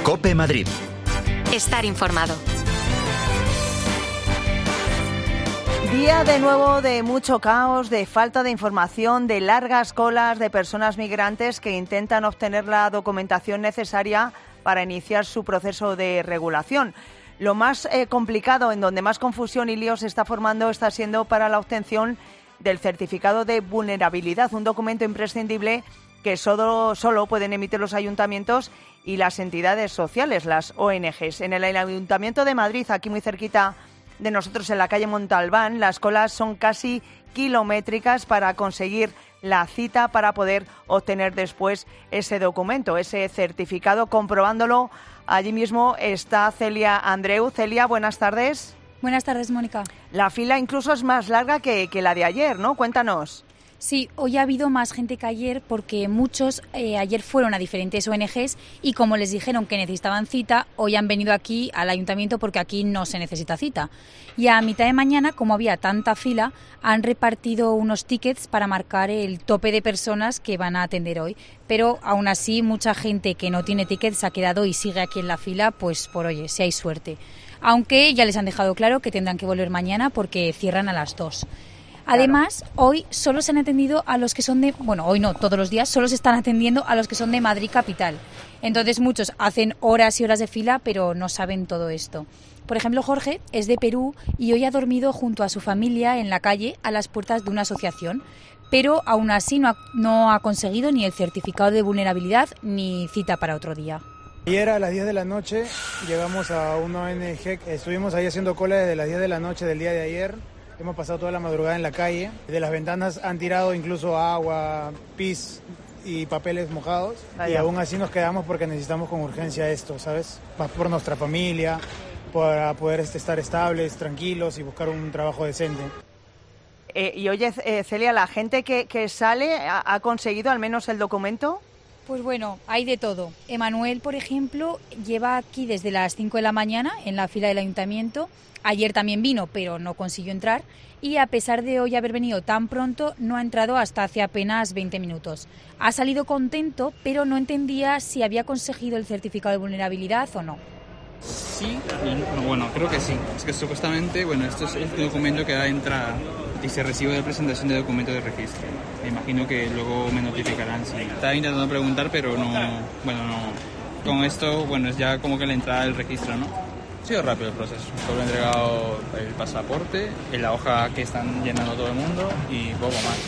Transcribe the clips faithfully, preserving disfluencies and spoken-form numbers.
COPE Madrid. Estar informado. Día de nuevo de mucho caos, de falta de información, de largas colas de personas migrantes que intentan obtener la documentación necesaria para iniciar su proceso de regulación. Lo más eh, complicado, en donde más confusión y lío se está formando, está siendo para la obtención del certificado de vulnerabilidad, un documento imprescindible que solo, solo pueden emitir los ayuntamientos y las entidades sociales, las O N Ges. En el Ayuntamiento de Madrid, aquí muy cerquita de nosotros, en la calle Montalbán, las colas son casi kilométricas para conseguir la cita para poder obtener después ese documento, ese certificado. Comprobándolo, allí mismo está Celia Andreu. Celia, buenas tardes. Buenas tardes, Mónica. La fila incluso es más larga que, que la de ayer, ¿no? Cuéntanos. Sí, hoy ha habido más gente que ayer porque muchos eh, ayer fueron a diferentes O N Ges y como les dijeron que necesitaban cita, hoy han venido aquí al ayuntamiento porque aquí no se necesita cita. Y a mitad de mañana, como había tanta fila, han repartido unos tickets para marcar el tope de personas que van a atender hoy. Pero aún así, mucha gente que no tiene tickets se ha quedado y sigue aquí en la fila, pues por oye, si hay suerte. Aunque ya les han dejado claro que tendrán que volver mañana porque cierran a las dos. Además, claro, hoy solo se han atendido a los que son de... Bueno, hoy no, todos los días solo se están atendiendo a los que son de Madrid capital. Entonces muchos hacen horas y horas de fila, pero no saben todo esto. Por ejemplo, Jorge es de Perú y hoy ha dormido junto a su familia en la calle a las puertas de una asociación, pero aún así no ha, no ha conseguido ni el certificado de vulnerabilidad ni cita para otro día. Ayer a las diez de la noche llegamos a una O N Ge, estuvimos ahí haciendo cola desde las diez de la noche del día de ayer. Hemos pasado toda la madrugada en la calle. De las ventanas han tirado incluso agua, pis y papeles mojados. Vaya. Y aún así nos quedamos porque necesitamos con urgencia esto, ¿sabes? Más por nuestra familia, para poder estar estables, tranquilos y buscar un trabajo decente. Eh, y oye, eh, Celia, ¿la gente que, que sale ha, ha conseguido al menos el documento? Pues bueno, hay de todo. Emanuel, por ejemplo, lleva aquí desde las cinco de la mañana en la fila del ayuntamiento. Ayer también vino, pero no consiguió entrar. Y a pesar de hoy haber venido tan pronto, no ha entrado hasta hace apenas veinte minutos. Ha salido contento, pero no entendía si había conseguido el certificado de vulnerabilidad o no. Sí, bueno, creo que sí. Es que supuestamente, bueno, esto es el documento que da entrada. Dice recibo de presentación de documento de registro. Me imagino que luego me notificarán. Sí. Estaba intentando preguntar, pero no, bueno, no. Con esto, bueno, es ya como que la entrada del registro, ¿no? Ha sido rápido el proceso. Solo he entregado el pasaporte, la hoja que están llenando todo el mundo y poco más.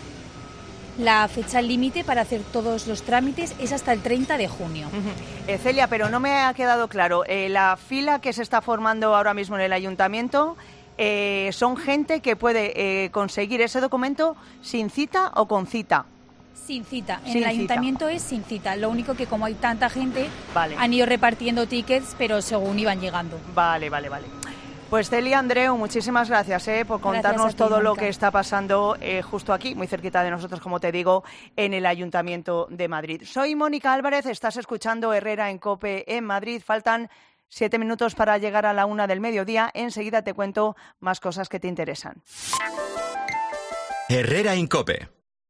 La fecha límite para hacer todos los trámites es hasta el treinta de junio. Uh-huh. eh, Celia, pero no me ha quedado claro. Eh, la fila que se está formando ahora mismo en el ayuntamiento, eh, ¿son gente que puede eh, conseguir ese documento sin cita o con cita? Sin cita. En sin el cita. ayuntamiento es sin cita. Lo único que como hay tanta gente, vale, han ido repartiendo tickets, pero según iban llegando. Vale, vale, vale. Pues Celia Andreu, muchísimas gracias eh, por contarnos ti, todo Mónica. Lo que está pasando eh, justo aquí, muy cerquita de nosotros, como te digo, en el Ayuntamiento de Madrid. Soy Mónica Álvarez, estás escuchando Herrera en COPE en Madrid. Faltan siete minutos para llegar a la una del mediodía. Enseguida te cuento más cosas que te interesan. Herrera en COPE.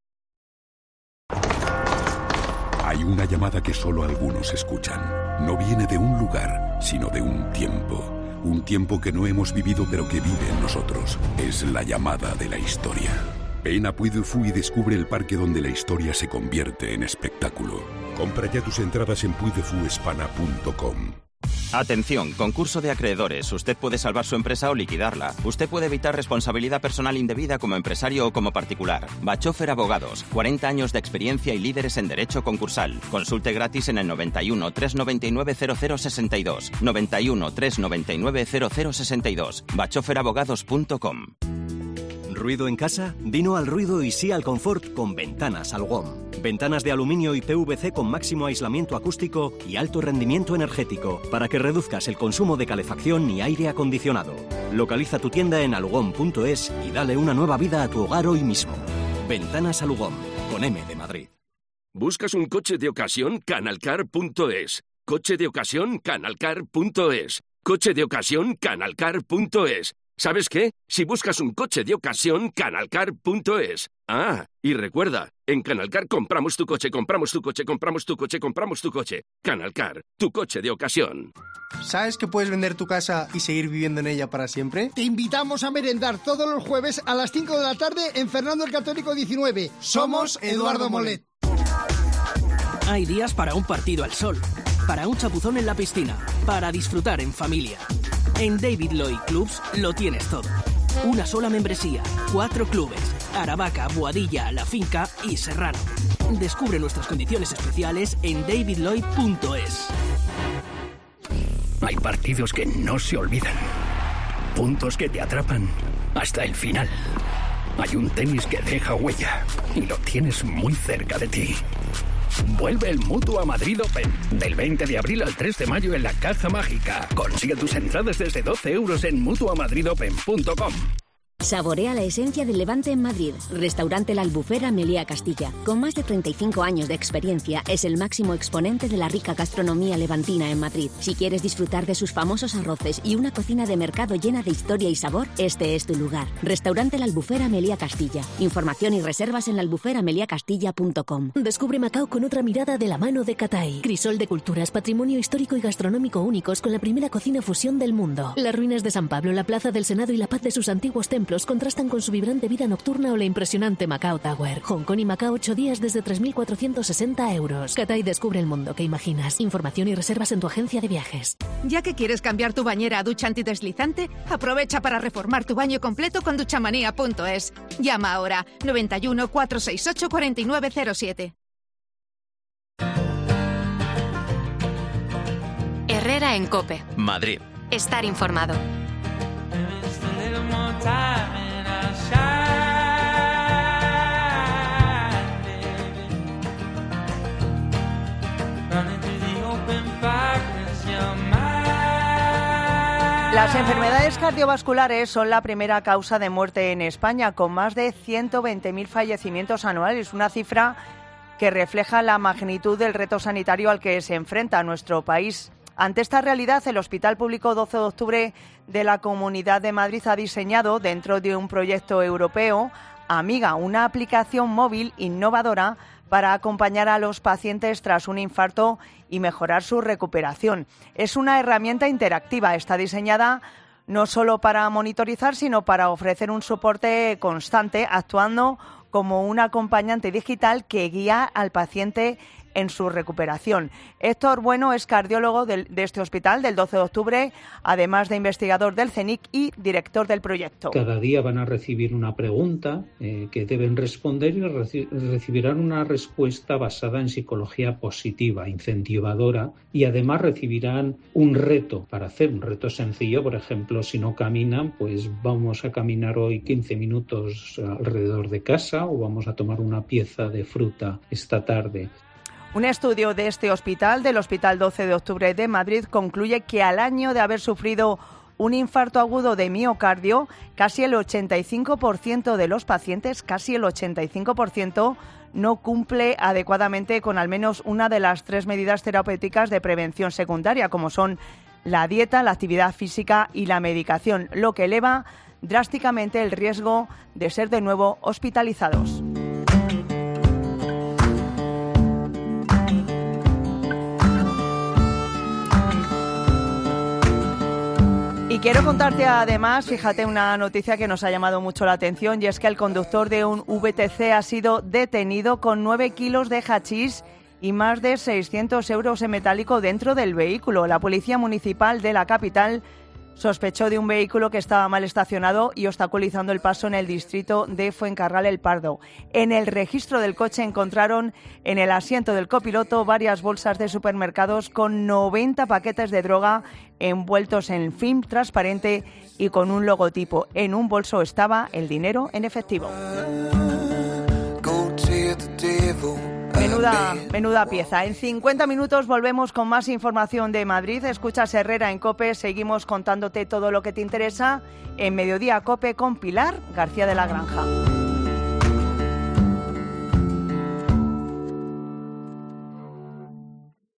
Hay una llamada que solo algunos escuchan. No viene de un lugar, sino de un tiempo. Un tiempo que no hemos vivido pero que vive en nosotros. Es la llamada de la historia. Ven a Puy du Fou y descubre el parque donde la historia se convierte en espectáculo. Compra ya tus entradas en puy de fu hispana punto com. Atención, concurso de acreedores. Usted puede salvar su empresa o liquidarla. Usted puede evitar responsabilidad personal indebida como empresario o como particular. Bachofer Abogados, cuarenta años de experiencia y líderes en derecho concursal. Consulte gratis en el noventa y uno, trescientos noventa y nueve, cero cero sesenta y dos. noventa y uno, trescientos noventa y nueve, cero cero sesenta y dos. bachofer abogados punto com. ¿Ruido en casa? Dino al ruido y sí al confort con Ventanas Alugón. Ventanas de aluminio y P V C con máximo aislamiento acústico y alto rendimiento energético para que reduzcas el consumo de calefacción y aire acondicionado. Localiza tu tienda en alugón punto es y dale una nueva vida a tu hogar hoy mismo. Ventanas Alugón, con M de Madrid. ¿Buscas un coche de ocasión? canalcar punto es. Coche de ocasión, canalcar punto es. Coche de ocasión, canalcar punto es. ¿Sabes qué? Si buscas un coche de ocasión, canalcar punto es. Ah, y recuerda, En Canalcar compramos tu coche, compramos tu coche, compramos tu coche, compramos tu coche. Canalcar, tu coche de ocasión. ¿Sabes que puedes vender tu casa y seguir viviendo en ella para siempre? Te invitamos a merendar todos los jueves a las cinco de la tarde en Fernando el Católico diecinueve. Somos Eduardo Molet. Hay días para un partido al sol, para un chapuzón en la piscina, para disfrutar en familia. En David Lloyd Clubs lo tienes todo. Una sola membresía, cuatro clubes, Aravaca, Boadilla, La Finca y Serrano. Descubre nuestras condiciones especiales en david lloyd punto es. Hay partidos que no se olvidan, puntos que te atrapan hasta el final. Hay un tenis que deja huella y lo tienes muy cerca de ti. Vuelve el Mutua Madrid Open del veinte de abril al tres de mayo en la Caja Mágica. Consigue tus entradas desde doce euros en mutua madrid open punto com. Saborea la esencia del Levante en Madrid. Restaurante La Albufera Meliá Castilla. Con más de treinta y cinco años de experiencia, es el máximo exponente de la rica gastronomía levantina en Madrid. Si quieres disfrutar de sus famosos arroces y una cocina de mercado llena de historia y sabor, este es tu lugar. Restaurante La Albufera Meliá Castilla. Información y reservas en la albufera meliá castilla punto com. Descubre Macao con otra mirada de la mano de Catay. Crisol de culturas, patrimonio histórico y gastronómico únicos con la primera cocina fusión del mundo. Las ruinas de San Pablo, la plaza del Senado y la paz de sus antiguos templos contrastan con su vibrante vida nocturna o la impresionante Macao Tower. Hong Kong y Macao ocho días desde tres mil cuatrocientos sesenta euros. Catay descubre el mundo que imaginas. Información y reservas en tu agencia de viajes. Ya que quieres cambiar tu bañera a ducha antideslizante, aprovecha para reformar tu baño completo con duchamanía punto es. Llama ahora noventa y uno, cuatrocientos sesenta y ocho, cuarenta y nueve cero siete. Herrera en COPE. Madrid. Estar informado. Las enfermedades cardiovasculares son la primera causa de muerte en España, con más de ciento veinte mil fallecimientos anuales, una cifra que refleja la magnitud del reto sanitario al que se enfrenta nuestro país. Ante esta realidad, el Hospital Público doce de octubre de la Comunidad de Madrid ha diseñado, dentro de un proyecto europeo, Amiga, una aplicación móvil innovadora para acompañar a los pacientes tras un infarto y mejorar su recuperación. Es una herramienta interactiva, está diseñada no solo para monitorizar, sino para ofrecer un soporte constante, actuando como un acompañante digital que guía al paciente en su recuperación. Héctor Bueno es cardiólogo del, de este hospital del doce de octubre, además de investigador del CENIC y director del proyecto. Cada día van a recibir una pregunta eh, que deben responder y reci- recibirán una respuesta basada en psicología positiva, incentivadora, y además recibirán un reto para hacer, un reto sencillo. Por ejemplo, si no caminan, pues vamos a caminar hoy quince minutos alrededor de casa o vamos a tomar una pieza de fruta esta tarde. Un estudio de este hospital, del Hospital doce de octubre de Madrid, concluye que al año de haber sufrido un infarto agudo de miocardio, casi el ochenta y cinco por ciento de los pacientes, casi el ochenta y cinco por ciento, no cumple adecuadamente con al menos una de las tres medidas terapéuticas de prevención secundaria, como son la dieta, la actividad física y la medicación, lo que eleva drásticamente el riesgo de ser de nuevo hospitalizados. Y quiero contarte además, fíjate, una noticia que nos ha llamado mucho la atención, y es que el conductor de un V T C ha sido detenido con nueve kilos de hachís y más de seiscientos euros en metálico dentro del vehículo. La Policía Municipal de la capital sospechó de un vehículo que estaba mal estacionado y obstaculizando el paso en el distrito de Fuencarral El Pardo. En el registro del coche encontraron en el asiento del copiloto varias bolsas de supermercados con noventa paquetes de droga envueltos en film transparente y con un logotipo. En un bolso estaba el dinero en efectivo. Menuda, menuda pieza. En cincuenta minutos volvemos con más información de Madrid. Escuchas Herrera en COPE. Seguimos contándote todo lo que te interesa en Mediodía COPE con Pilar García de la Granja.